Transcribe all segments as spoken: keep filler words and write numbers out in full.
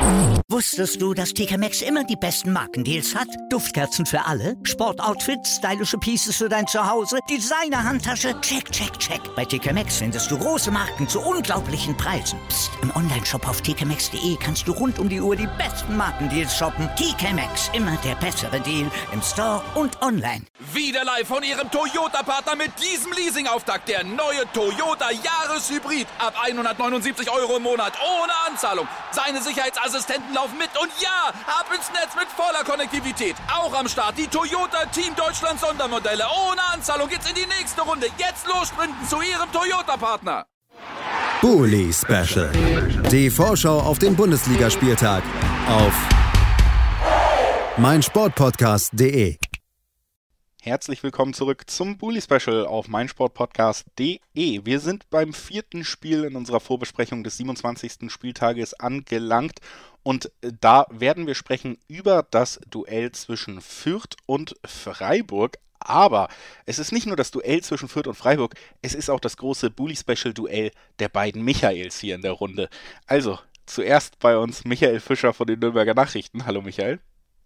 Wusstest du, dass T K Maxx immer die besten Markendeals hat? Duftkerzen für alle, Sportoutfits, stylische Pieces für dein Zuhause, Designer-Handtasche, check, check, check. Bei T K Maxx findest du große Marken zu unglaublichen Preisen. Psst. Im Onlineshop auf t k maxx punkt d e kannst du rund um die Uhr die besten Markendeals shoppen. T K Maxx, immer der bessere Deal im Store und online. Wieder live von Ihrem Toyota-Partner mit diesem Leasing-Auftakt. Der neue Toyota Jahreshybrid. Ab hundertneunundsiebzig Euro im Monat. Ohne Anzahlung. Seine Sicherheitsassistenten laufen mit. Und ja, ab ins Netz mit voller Konnektivität. Auch am Start die Toyota Team Deutschland Sondermodelle. Ohne Anzahlung geht's in die nächste Runde. Jetzt los sprinten zu Ihrem Toyota-Partner. Bully Special. Die Vorschau auf den Bundesligaspieltag auf meinsportpodcast punkt de. Herzlich willkommen zurück zum Bully Special auf meinsportpodcast punkt de. Wir sind beim vierten Spiel in unserer Vorbesprechung des siebenundzwanzigsten Spieltages angelangt und da werden wir sprechen über das Duell zwischen Fürth und Freiburg. Aber es ist nicht nur das Duell zwischen Fürth und Freiburg, es ist auch das große Bully-Special-Duell der beiden Michaels hier in der Runde. Also, zuerst bei uns Michael Fischer von den Nürnberger Nachrichten. Hallo Michael.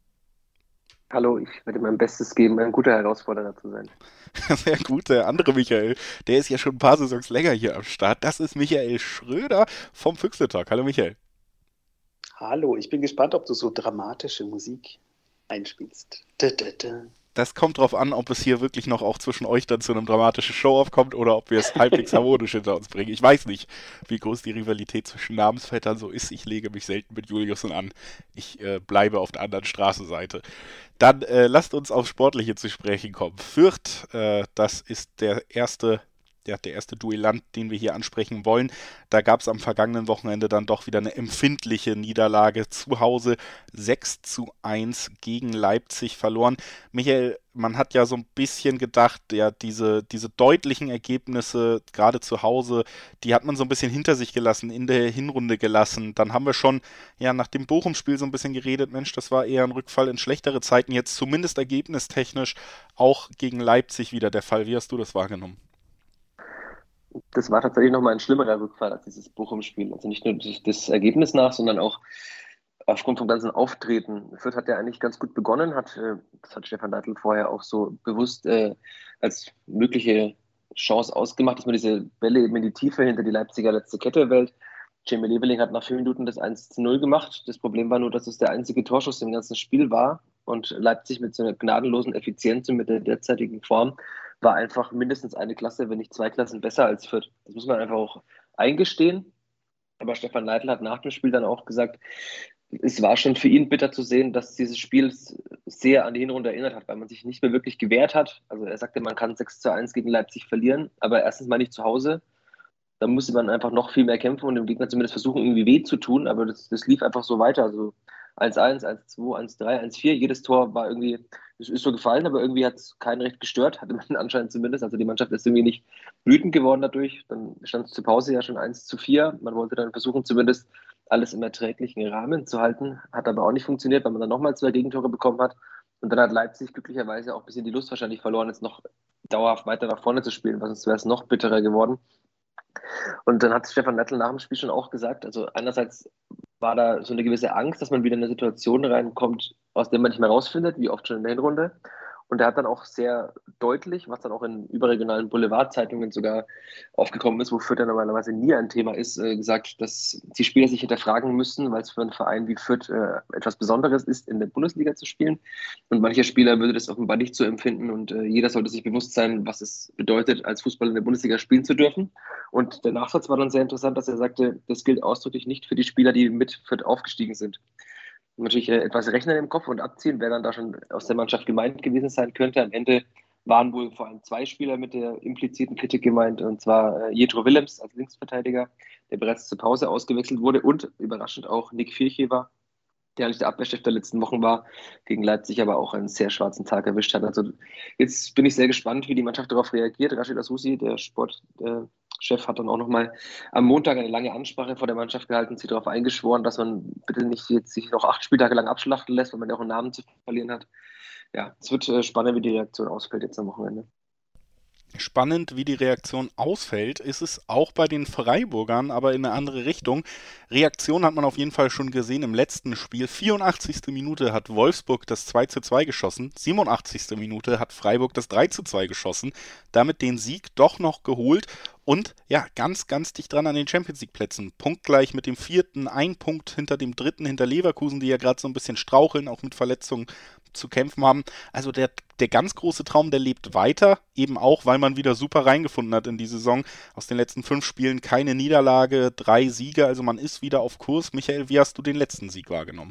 Hallo, ich werde mein Bestes geben, ein guter Herausforderer zu sein. Sehr gut, der andere Michael, der ist ja schon ein paar Saisons länger hier am Start. Das ist Michael Schröder vom Füchse-Talk. Hallo Michael. Hallo, ich bin gespannt, ob du so dramatische Musik einspielst. Da, da, da. Das kommt drauf an, ob es hier wirklich noch auch zwischen euch dann zu einem dramatischen Show-Off kommt oder ob wir es halbwegs harmonisch hinter uns bringen. Ich weiß nicht, wie groß die Rivalität zwischen Namensvettern so ist. Ich lege mich selten mit Juliusen an. Ich äh, bleibe auf der anderen Straßenseite. Dann äh, lasst uns aufs Sportliche zu sprechen kommen. Fürth, äh, das ist der erste... Der, der erste Duellant, den wir hier ansprechen wollen. Da gab es am vergangenen Wochenende dann doch wieder eine empfindliche Niederlage zu Hause. sechs zu eins gegen Leipzig verloren. Michael, man hat ja so ein bisschen gedacht, ja, diese, diese deutlichen Ergebnisse, gerade zu Hause, die hat man so ein bisschen hinter sich gelassen, in der Hinrunde gelassen. Dann haben wir schon ja nach dem Bochum-Spiel so ein bisschen geredet, Mensch, das war eher ein Rückfall in schlechtere Zeiten. Jetzt zumindest ergebnistechnisch auch gegen Leipzig wieder der Fall. Wie hast du das wahrgenommen? Das war tatsächlich nochmal ein schlimmerer Rückfall als dieses Bochum-Spiel. Also nicht nur das, das Ergebnis nach, sondern auch aufgrund vom ganzen Auftreten. Fürth hat ja eigentlich ganz gut begonnen, hat, das hat Stefan Leitl vorher auch so bewusst äh, als mögliche Chance ausgemacht, dass man diese Bälle eben in die Tiefe hinter die Leipziger letzte Kette wählt. Jamie Leveling hat nach vier Minuten das eins zu null gemacht. Das Problem war nur, dass es der einzige Torschuss im ganzen Spiel war und Leipzig mit so einer gnadenlosen Effizienz und mit der derzeitigen Form war einfach mindestens eine Klasse, wenn nicht zwei Klassen besser als Fürth. Das muss man einfach auch eingestehen. Aber Stefan Leitl hat nach dem Spiel dann auch gesagt, es war schon für ihn bitter zu sehen, dass dieses Spiel sehr an die Hinrunde erinnert hat, weil man sich nicht mehr wirklich gewehrt hat. Also er sagte, man kann sechs zu eins gegen Leipzig verlieren, aber erstens mal nicht zu Hause. Da musste man einfach noch viel mehr kämpfen und dem Gegner zumindest versuchen, irgendwie weh zu tun. Aber das, das lief einfach so weiter. Also eins eins, eins zwei, eins drei, eins vier. Jedes Tor war irgendwie, es ist so gefallen, aber irgendwie hat es keinen recht gestört, hatte man anscheinend zumindest. Also die Mannschaft ist irgendwie nicht wütend geworden dadurch. Dann stand es zur Pause ja schon eins zu vier. Man wollte dann versuchen, zumindest alles im erträglichen Rahmen zu halten. Hat aber auch nicht funktioniert, weil man dann nochmal zwei Gegentore bekommen hat. Und dann hat Leipzig glücklicherweise auch ein bisschen die Lust wahrscheinlich verloren, jetzt noch dauerhaft weiter nach vorne zu spielen, weil sonst wäre es noch bitterer geworden. Und dann hat Stefan Leitl nach dem Spiel schon auch gesagt, also einerseits war da so eine gewisse Angst, dass man wieder in eine Situation reinkommt, aus der man nicht mehr rausfindet, wie oft schon in der Hinrunde. Und er hat dann auch sehr deutlich, was dann auch in überregionalen Boulevardzeitungen sogar aufgekommen ist, wo Fürth ja normalerweise nie ein Thema ist, äh, gesagt, dass die Spieler sich hinterfragen müssen, weil es für einen Verein wie Fürth äh, etwas Besonderes ist, in der Bundesliga zu spielen. Und mancher Spieler würde das offenbar nicht so empfinden und äh, jeder sollte sich bewusst sein, was es bedeutet, als Fußballer in der Bundesliga spielen zu dürfen. Und der Nachsatz war dann sehr interessant, dass er sagte, das gilt ausdrücklich nicht für die Spieler, die mit Fürth aufgestiegen sind. Natürlich äh, etwas rechnen im Kopf und abziehen, wer dann da schon aus der Mannschaft gemeint gewesen sein könnte. Am Ende waren wohl vor allem zwei Spieler mit der impliziten Kritik gemeint, und zwar äh, Jetro Willems als Linksverteidiger, der bereits zur Pause ausgewechselt wurde, und überraschend auch Nick Vierchever, der eigentlich der Abwehrchef der letzten Wochen war, gegen Leipzig aber auch einen sehr schwarzen Tag erwischt hat. Also jetzt bin ich sehr gespannt, wie die Mannschaft darauf reagiert. Rashid Asusi, der Sportchef, hat dann auch nochmal am Montag eine lange Ansprache vor der Mannschaft gehalten, sich darauf eingeschworen, dass man bitte nicht jetzt sich noch acht Spieltage lang abschlachten lässt, weil man ja auch einen Namen zu verlieren hat. Ja, es wird spannend, wie die Reaktion ausfällt jetzt am Wochenende. Spannend, wie die Reaktion ausfällt, ist es auch bei den Freiburgern, aber in eine andere Richtung. Reaktion hat man auf jeden Fall schon gesehen im letzten Spiel. vierundachtzigste Minute hat Wolfsburg das zwei zu zwei geschossen, siebenundachtzigste Minute hat Freiburg das drei zu zwei geschossen, damit den Sieg doch noch geholt und ja, ganz, ganz dicht dran an den Champions-League-Plätzen. Punktgleich mit dem vierten, ein Punkt hinter dem dritten, hinter Leverkusen, die ja gerade so ein bisschen straucheln, auch mit Verletzungen zu kämpfen haben. Also der, der ganz große Traum, der lebt weiter, eben auch, weil man wieder super reingefunden hat in die Saison. Aus den letzten fünf Spielen keine Niederlage, drei Siege, also man ist wieder auf Kurs. Michael, wie hast du den letzten Sieg wahrgenommen?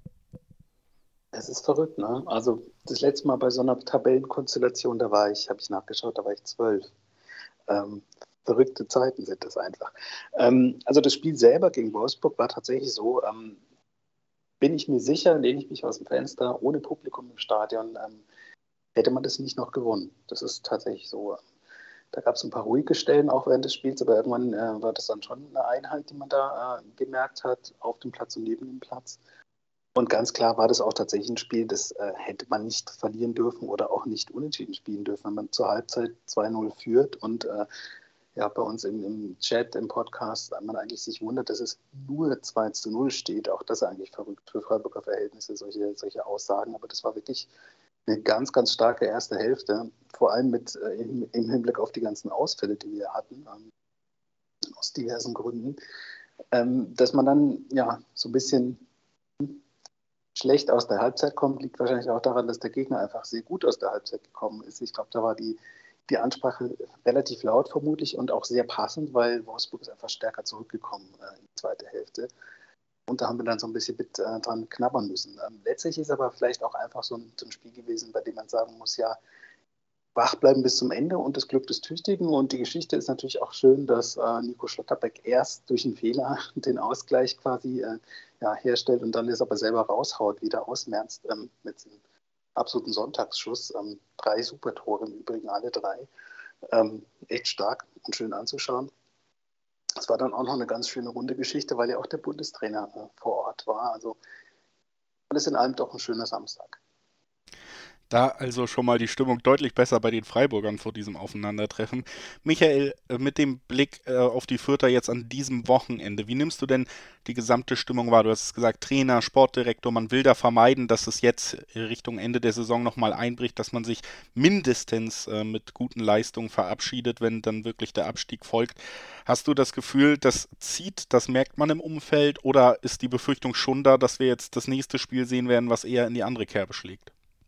Es ist verrückt, ne? Also das letzte Mal bei so einer Tabellenkonstellation, da war ich, habe ich nachgeschaut, da war ich zwölf. Ähm, verrückte Zeiten sind das einfach. Ähm, also das Spiel selber gegen Wolfsburg war tatsächlich so, ähm, bin ich mir sicher, lehne ich mich aus dem Fenster, ohne Publikum im Stadion, ähm, hätte man das nicht noch gewonnen. Das ist tatsächlich so. Da gab es ein paar ruhige Stellen auch während des Spiels, aber irgendwann äh, war das dann schon eine Einheit, die man da äh, gemerkt hat, auf dem Platz und neben dem Platz. Und ganz klar war das auch tatsächlich ein Spiel, das äh, hätte man nicht verlieren dürfen oder auch nicht unentschieden spielen dürfen, wenn man zur Halbzeit zwei null führt und äh, ja, bei uns im, im Chat, im Podcast, man eigentlich sich wundert, dass es nur zwei zu null steht. Auch das ist eigentlich verrückt für Freiburger Verhältnisse, solche, solche Aussagen. Aber das war wirklich eine ganz, ganz starke erste Hälfte. Vor allem mit äh, im, im Hinblick auf die ganzen Ausfälle, die wir hatten, ähm, aus diversen Gründen. Ähm, dass man dann ja so ein bisschen schlecht aus der Halbzeit kommt, liegt wahrscheinlich auch daran, dass der Gegner einfach sehr gut aus der Halbzeit gekommen ist. Ich glaube, da war die Die Ansprache relativ laut vermutlich und auch sehr passend, weil Wolfsburg ist einfach stärker zurückgekommen äh, in die zweite Hälfte. Und da haben wir dann so ein bisschen mit äh, dran knabbern müssen. Ähm, letztlich ist aber vielleicht auch einfach so ein, so ein Spiel gewesen, bei dem man sagen muss, ja, wach bleiben bis zum Ende und das Glück des Tüchtigen. Und die Geschichte ist natürlich auch schön, dass äh, Nico Schlotterbeck erst durch einen Fehler den Ausgleich quasi äh, ja, herstellt und dann es aber selber raushaut, wieder ausmerzt ähm, mit einem absoluten Sonntagsschuss. Ähm, drei Supertore im Übrigen, alle drei. Ähm, echt stark und schön anzuschauen. Es war dann auch noch eine ganz schöne runde Geschichte, weil ja auch der Bundestrainer äh, vor Ort war. Also alles in allem doch ein schöner Samstag. Da also schon mal die Stimmung deutlich besser bei den Freiburgern vor diesem Aufeinandertreffen. Michael, mit dem Blick äh, auf die Fürther jetzt an diesem Wochenende, wie nimmst du denn die gesamte Stimmung wahr? Du hast es gesagt, Trainer, Sportdirektor, man will da vermeiden, dass es jetzt Richtung Ende der Saison nochmal einbricht, dass man sich mindestens äh, mit guten Leistungen verabschiedet, wenn dann wirklich der Abstieg folgt. Hast du das Gefühl, das zieht, das merkt man im Umfeld, oder ist die Befürchtung schon da, dass wir jetzt das nächste Spiel sehen werden, was eher in die andere Kerbe schlägt?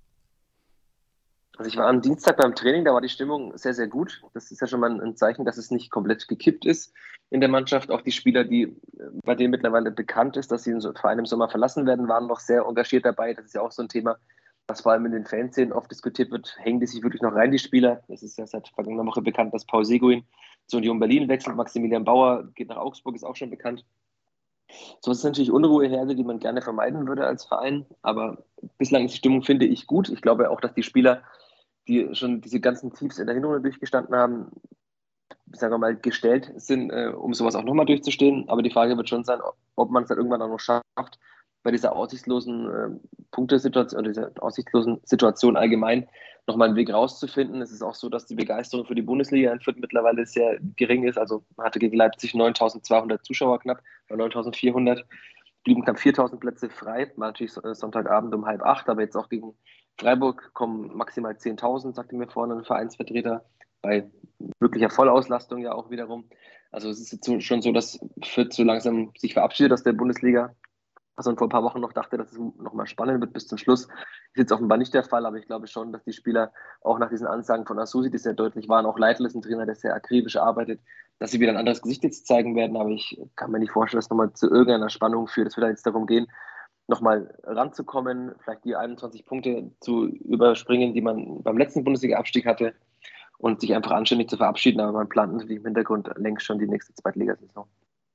Also ich war am Dienstag beim Training, da war die Stimmung sehr, sehr gut. Das ist ja schon mal ein Zeichen, dass es nicht komplett gekippt ist in der Mannschaft. Auch die Spieler, die bei denen mittlerweile bekannt ist, dass sie den Verein im Sommer verlassen werden, waren noch sehr engagiert dabei. Das ist ja auch so ein Thema, was vor allem in den Fanszenen oft diskutiert wird. Hängen die sich wirklich noch rein, die Spieler? Es ist ja seit vergangener Woche bekannt, dass Paul Seguin zu Union Berlin wechselt. Maximilian Bauer geht nach Augsburg, ist auch schon bekannt. So ist natürlich Unruheherde, die man gerne vermeiden würde als Verein. Aber bislang ist die Stimmung, finde ich, gut. Ich glaube auch, dass die Spieler, die schon diese ganzen Tiefs in der Hinrunde durchgestanden haben, sagen wir mal, gestellt sind, äh, um sowas auch nochmal durchzustehen. Aber die Frage wird schon sein, ob man es dann irgendwann auch noch schafft, bei dieser aussichtslosen äh, Punktesituation oder dieser aussichtslosen Situation allgemein nochmal einen Weg rauszufinden. Es ist auch so, dass die Begeisterung für die Bundesliga in Fürth mittlerweile sehr gering ist. Also man hatte gegen Leipzig neuntausendzweihundert Zuschauer knapp, bei neuntausendvierhundert. Blieben knapp viertausend Plätze frei. War natürlich Sonntagabend um halb acht, aber jetzt auch gegen Freiburg kommen maximal zehntausend, sagte mir vorhin ein Vereinsvertreter, bei wirklicher Vollauslastung ja auch wiederum. Also es ist jetzt so, schon so, dass Fürth so langsam sich verabschiedet aus der Bundesliga. Was man vor ein paar Wochen noch dachte, dass es nochmal spannend wird bis zum Schluss. Ist jetzt offenbar nicht der Fall, aber ich glaube schon, dass die Spieler auch nach diesen Ansagen von Asusi, die sehr deutlich waren, auch Leitl ist ein Trainer, der sehr akribisch arbeitet, dass sie wieder ein anderes Gesicht jetzt zeigen werden. Aber ich kann mir nicht vorstellen, dass es nochmal zu irgendeiner Spannung führt. Es wird jetzt darum gehen, nochmal ranzukommen, vielleicht die einundzwanzig Punkte zu überspringen, die man beim letzten Bundesliga-Abstieg hatte und sich einfach anständig zu verabschieden. Aber man plant natürlich im Hintergrund längst schon die nächste Zweitligasaison.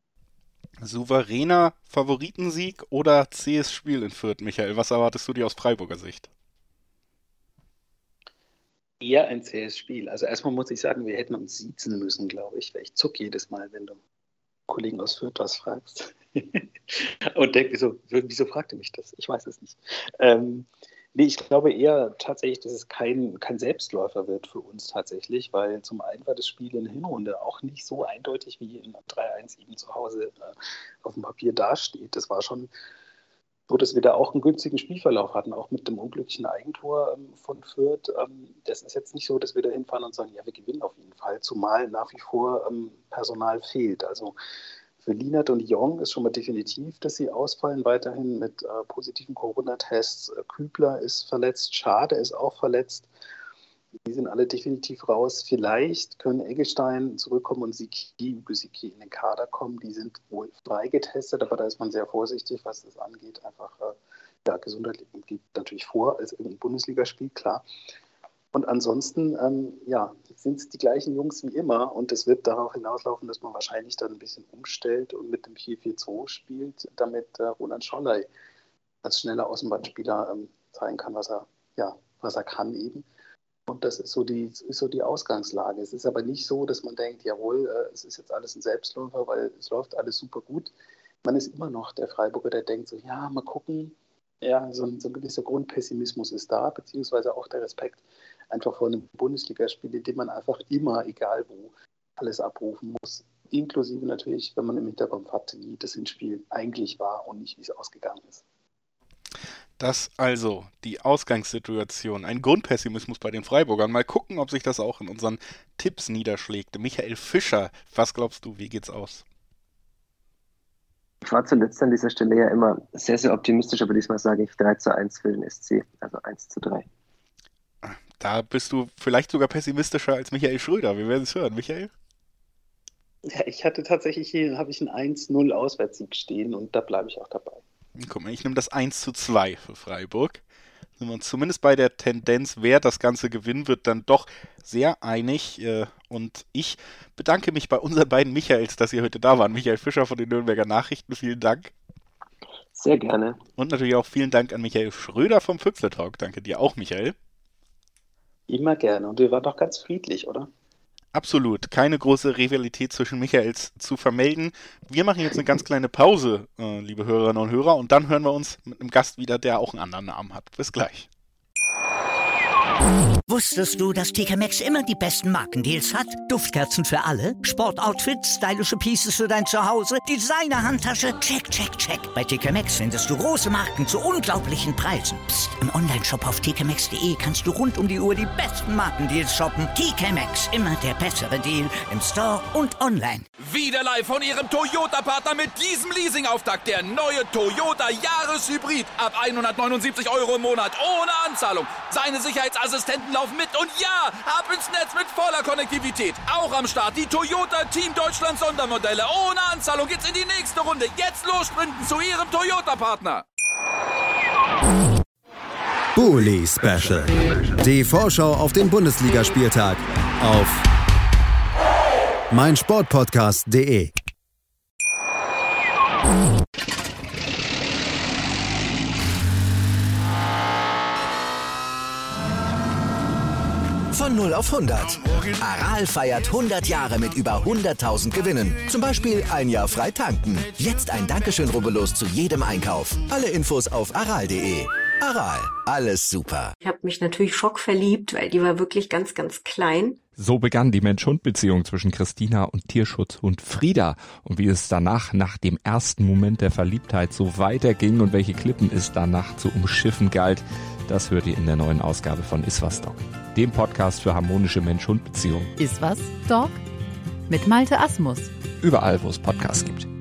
Souveräner Favoritensieg oder zähes Spiel in Fürth, Michael? Was erwartest du dir aus Freiburger Sicht? Eher ein zähes Spiel. Also erstmal muss ich sagen, wir hätten uns siezen müssen, glaube ich, weil ich zuck jedes Mal, wenn du Kollegen aus Fürth was fragst. Und denke so, wieso fragt ihr mich das? Ich weiß es nicht. Ähm, Nee, ich glaube eher tatsächlich, dass es kein, kein Selbstläufer wird für uns tatsächlich, weil zum einen war das Spiel in der Hinrunde auch nicht so eindeutig, wie in drei eins eben zu Hause äh, auf dem Papier dasteht. Das war schon so, dass wir da auch einen günstigen Spielverlauf hatten, auch mit dem unglücklichen Eigentor ähm, von Fürth. Ähm, das ist jetzt nicht so, dass wir da hinfahren und sagen, ja, wir gewinnen auf jeden Fall, zumal nach wie vor ähm, Personal fehlt. Also für Lienert und Jong ist schon mal definitiv, dass sie ausfallen, weiterhin mit äh, positiven Corona-Tests. Kübler ist verletzt, Schade ist auch verletzt. Die sind alle definitiv raus. Vielleicht können Eggestein zurückkommen und Siki, Siki in den Kader kommen. Die sind wohl freigetestet, aber da ist man sehr vorsichtig, was das angeht. Einfach, äh, ja, Gesundheit geht natürlich vor als im Bundesligaspiel, klar. Und ansonsten, ähm, ja, sind es die gleichen Jungs wie immer und es wird darauf hinauslaufen, dass man wahrscheinlich dann ein bisschen umstellt und mit dem vier vier zwei spielt, damit äh, Roland Scholley als schneller Außenbahnspieler ähm, zeigen kann, was er, ja, was er kann eben. Und das ist so die, ist so die Ausgangslage. Es ist aber nicht so, dass man denkt, jawohl, äh, es ist jetzt alles ein Selbstläufer, weil es läuft alles super gut. Man ist immer noch der Freiburger, der denkt so, ja, mal gucken. Ja, so ein, so ein gewisser Grundpessimismus ist da, beziehungsweise auch der Respekt einfach vor einem Bundesligaspiel, in dem man einfach immer, egal wo, alles abrufen muss. Inklusive natürlich, wenn man im Hinterkopf hat, wie das Hinspiel eigentlich war und nicht, wie es ausgegangen ist. Das also die Ausgangssituation, ein Grundpessimismus bei den Freiburgern. Mal gucken, ob sich das auch in unseren Tipps niederschlägt. Michael Fischer, was glaubst du, wie geht's aus? Ich war zuletzt an dieser Stelle ja immer sehr, sehr optimistisch, aber diesmal sage ich drei zu eins für den S C, also eins zu drei. Da bist du vielleicht sogar pessimistischer als Michael Schröder. Wir werden es hören. Michael? Ja, ich hatte tatsächlich hier, habe ich einen eins null Auswärtssieg stehen und da bleibe ich auch dabei. Guck mal, ich nehme das eins zu zwei für Freiburg. Sind wir uns zumindest bei der Tendenz, wer das Ganze gewinnen wird, dann doch sehr einig. Und ich bedanke mich bei unseren beiden Michaels, dass Sie heute da waren. Michael Fischer von den Nürnberger Nachrichten, vielen Dank. Sehr gerne. Und natürlich auch vielen Dank an Michael Schröder vom Füchsle Talk. Danke dir auch, Michael. Immer gerne. Und wir waren doch ganz friedlich, oder? Absolut. Keine große Rivalität zwischen Michaels zu vermelden. Wir machen jetzt eine ganz kleine Pause, äh, liebe Hörerinnen und Hörer, und dann hören wir uns mit einem Gast wieder, der auch einen anderen Namen hat. Bis gleich. Wusstest du, dass T K Maxx immer die besten Markendeals hat? Duftkerzen für alle, Sportoutfits, stylische Pieces für dein Zuhause, Designer-Handtasche, check, check, check. Bei T K Maxx findest du große Marken zu unglaublichen Preisen. Psst. Im Onlineshop auf t k maxx punkt d e kannst du rund um die Uhr die besten Markendeals shoppen. T K Maxx, immer der bessere Deal im Store und online. Wieder live von Ihrem Toyota-Partner mit diesem Leasing-Auftakt. Der neue Toyota Jahreshybrid. Ab hundertneunundsiebzig Euro im Monat ohne Anzahlung. Seine Sicherheitsassistenten laufen mit und ja, ab ins Netz mit voller Konnektivität. Auch am Start die Toyota Team Deutschland Sondermodelle. Ohne Anzahlung geht's in die nächste Runde. Jetzt los sprinten zu Ihrem Toyota-Partner. Bully Special. Die Vorschau auf den Bundesligaspieltag auf meinsportpodcast punkt de. Von null auf hundert. Aral feiert hundert Jahre mit über hunderttausend Gewinnen. Zum Beispiel ein Jahr frei tanken. Jetzt ein Dankeschön, rubbellos zu jedem Einkauf. Alle Infos auf aral punkt de. Aral, alles super. Ich habe mich natürlich schockverliebt, weil die war wirklich ganz, ganz klein. So begann die Mensch-Hund-Beziehung zwischen Christina und Tierschutzhund Frieda. Und wie es danach, nach dem ersten Moment der Verliebtheit, so weiterging und welche Klippen es danach zu umschiffen galt, das hört ihr in der neuen Ausgabe von Iswas Dog, dem Podcast für harmonische Mensch-Hund-Beziehungen. Iswas Dog? Mit Malte Asmus. Überall, wo es Podcasts gibt.